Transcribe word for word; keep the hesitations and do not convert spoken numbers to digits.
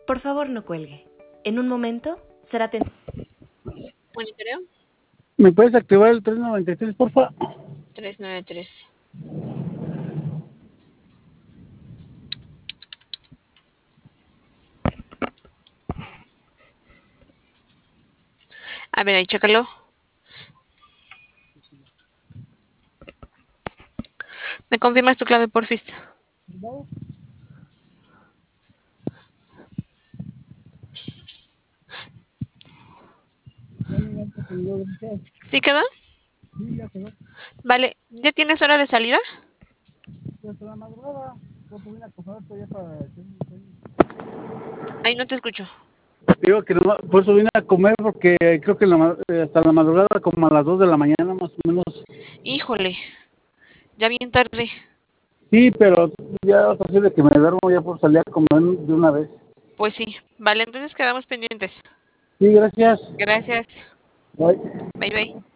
Por favor, no cuelgue. En un momento será atendido. ¿Monitoreo? ¿Me puedes activar el tres noventa y tres, porfa? tres noventa y tres. A ver, ahí, chécalo. ¿Me confirmas tu clave, porfis? No. ¿Sí quedó? Sí, ya quedó. Vale, ¿ya tienes hora de salida? Desde la madrugada, pues vine a comer ya para... Ahí no te escucho. Digo que no, por eso vine a comer porque creo que la, ma- eh, hasta la madrugada, como a las dos de la mañana más o menos. Híjole, ya bien tarde. Sí, pero ya es posible que me duermo ya por salir a comer de una vez. Pues sí. Vale, entonces quedamos pendientes. Sí, gracias. Gracias. Bye. Bye, bye.